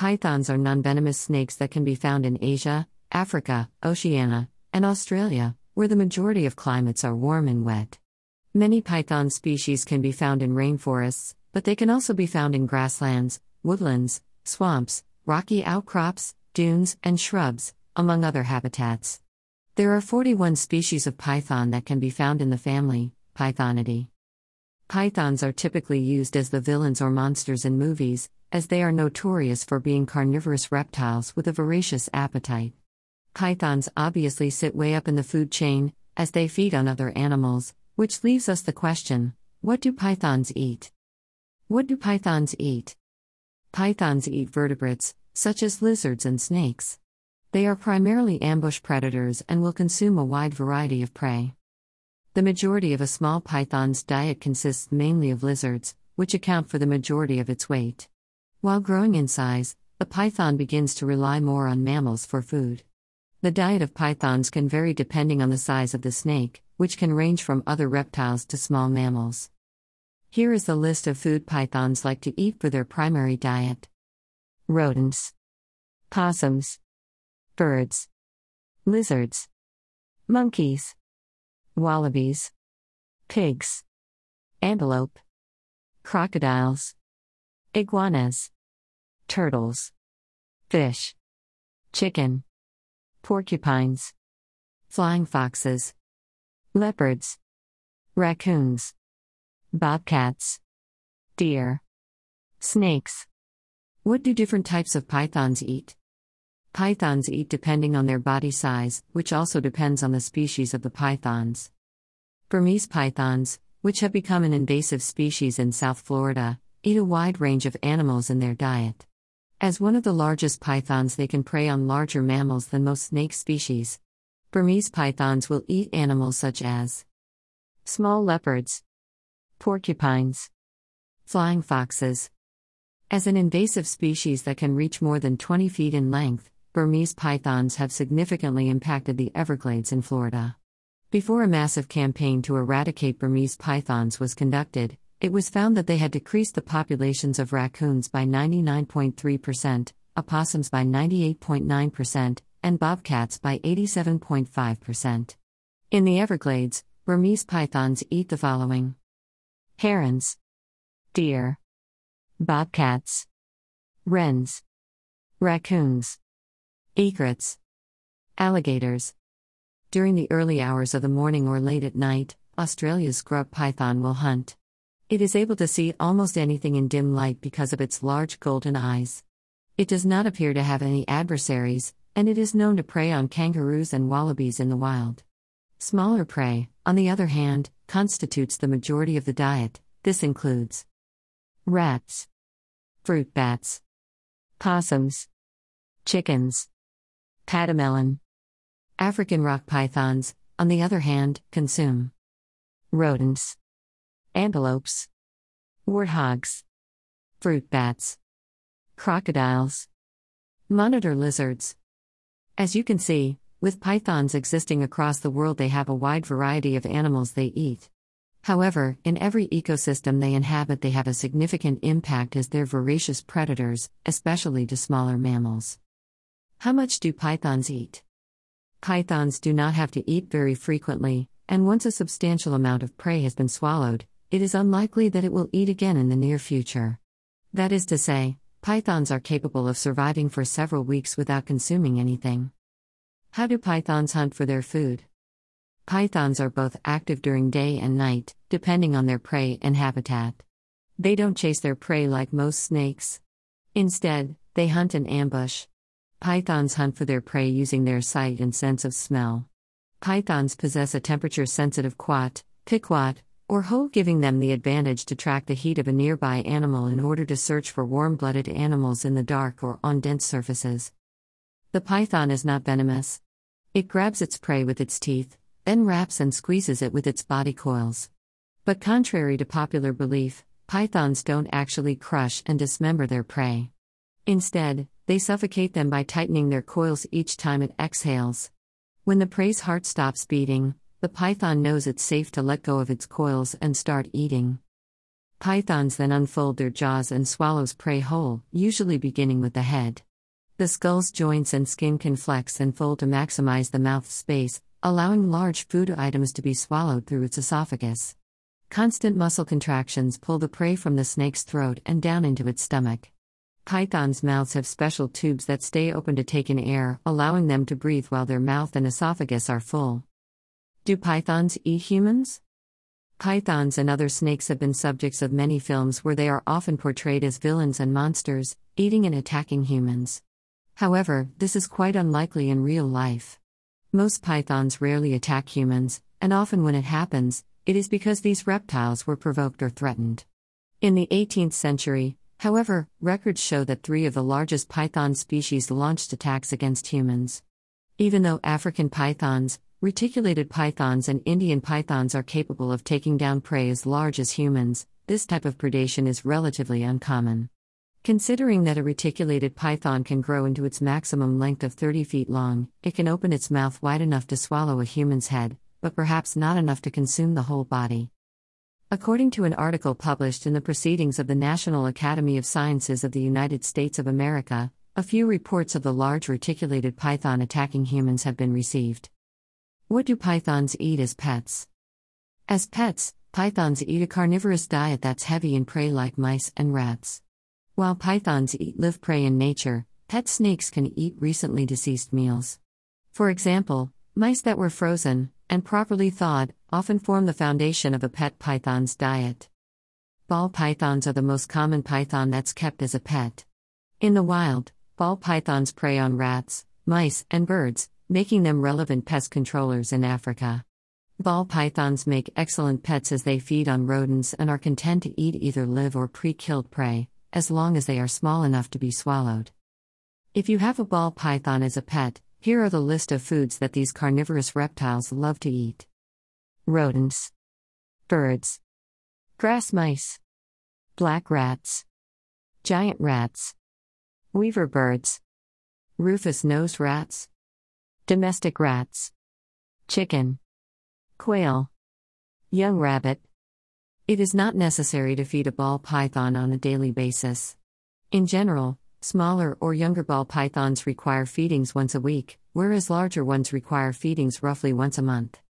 Pythons are non-venomous snakes that can be found in Asia, Africa, Oceania, and Australia, where the majority of climates are warm and wet. Many python species can be found in rainforests, but they can also be found in grasslands, woodlands, swamps, rocky outcrops, dunes, and shrubs, among other habitats. There are 41 species of python that can be found in the family, Pythonidae. Pythons are typically used as the villains or monsters in movies, as they are notorious for being carnivorous reptiles with a voracious appetite. Pythons obviously sit way up in the food chain, as they feed on other animals, which leaves us the question, what do pythons eat? What do pythons eat? Pythons eat vertebrates, such as lizards and snakes. They are primarily ambush predators and will consume a wide variety of prey. The majority of a small python's diet consists mainly of lizards, which account for the majority of its weight. While growing in size, the python begins to rely more on mammals for food. The diet of pythons can vary depending on the size of the snake, which can range from other reptiles to small mammals. Here is the list of food pythons like to eat for their primary diet: rodents, possums, birds, lizards, monkeys, wallabies, pigs, antelope, crocodiles, iguanas, turtles, fish, chicken, porcupines, flying foxes, leopards, raccoons, bobcats, deer, snakes. What do different types of pythons eat? Pythons eat depending on their body size, which also depends on the species of the pythons. Burmese pythons, which have become an invasive species in South Florida, eat a wide range of animals in their diet. As one of the largest pythons, they can prey on larger mammals than most snake species. Burmese pythons will eat animals such as small leopards, porcupines, flying foxes. As an invasive species that can reach more than 20 feet in length, Burmese pythons have significantly impacted the Everglades in Florida. Before a massive campaign to eradicate Burmese pythons was conducted, it was found that they had decreased the populations of raccoons by 99.3%, opossums by 98.9%, and bobcats by 87.5%. In the Everglades, Burmese pythons eat the following: herons, deer, bobcats, wrens, raccoons, egrets, alligators. During the early hours of the morning or late at night, Australia's scrub python will hunt. It is able to see almost anything in dim light because of its large golden eyes. It does not appear to have any adversaries, and it is known to prey on kangaroos and wallabies in the wild. Smaller prey, on the other hand, constitutes the majority of the diet. This includes rats, fruit bats, possums, chickens, pademelon. African rock pythons, on the other hand, consume rodents, antelopes, warthogs, fruit bats, crocodiles, monitor lizards. As you can see, with pythons existing across the world, they have a wide variety of animals they eat. However, in every ecosystem they inhabit, they have a significant impact as they're voracious predators, especially to smaller mammals. How much do pythons eat? Pythons do not have to eat very frequently, and once a substantial amount of prey has been swallowed, it is unlikely that it will eat again in the near future. That is to say, pythons are capable of surviving for several weeks without consuming anything. How do pythons hunt for their food? Pythons are both active during day and night, depending on their prey and habitat. They don't chase their prey like most snakes. Instead, they hunt in ambush. Pythons hunt for their prey using their sight and sense of smell. Pythons possess a temperature-sensitive quat, piquat, or hole, giving them the advantage to track the heat of a nearby animal in order to search for warm-blooded animals in the dark or on dense surfaces. The python is not venomous. It grabs its prey with its teeth, then wraps and squeezes it with its body coils. But contrary to popular belief, pythons don't actually crush and dismember their prey. Instead, they suffocate them by tightening their coils each time it exhales. When the prey's heart stops beating, the python knows it's safe to let go of its coils and start eating. Pythons then unfold their jaws and swallows prey whole, usually beginning with the head. The skull's joints and skin can flex and fold to maximize the mouth space, allowing large food items to be swallowed through its esophagus. Constant muscle contractions pull the prey from the snake's throat and down into its stomach. Pythons' mouths have special tubes that stay open to take in air, allowing them to breathe while their mouth and esophagus are full. Do pythons eat humans? Pythons and other snakes have been subjects of many films where they are often portrayed as villains and monsters, eating and attacking humans. However, this is quite unlikely in real life. Most pythons rarely attack humans, and often when it happens, it is because these reptiles were provoked or threatened. In the 18th century, however, records show that 3 of the largest python species launched attacks against humans. Even though African pythons, reticulated pythons and Indian pythons are capable of taking down prey as large as humans, this type of predation is relatively uncommon. Considering that a reticulated python can grow into its maximum length of 30 feet long, it can open its mouth wide enough to swallow a human's head, but perhaps not enough to consume the whole body. According to an article published in the Proceedings of the National Academy of Sciences of the United States of America, a few reports of the large reticulated python attacking humans have been received. What do pythons eat as pets? As pets, pythons eat a carnivorous diet that's heavy in prey like mice and rats. While pythons eat live prey in nature, pet snakes can eat recently deceased meals. For example, mice that were frozen and properly thawed often form the foundation of a pet python's diet. Ball pythons are the most common python that's kept as a pet. In the wild, ball pythons prey on rats, mice, and birds, making them relevant pest controllers in Africa. Ball pythons make excellent pets as they feed on rodents and are content to eat either live or pre-killed prey, as long as they are small enough to be swallowed. If you have a ball python as a pet, here are the list of foods that these carnivorous reptiles love to eat. Rodents. Birds. Grass mice. Black rats. Giant rats. Weaver birds. Rufous-nosed rats. Domestic rats. Chicken. Quail. Young rabbit. It is not necessary to feed a ball python on a daily basis. In general, smaller or younger ball pythons require feedings once a week, whereas larger ones require feedings roughly once a month.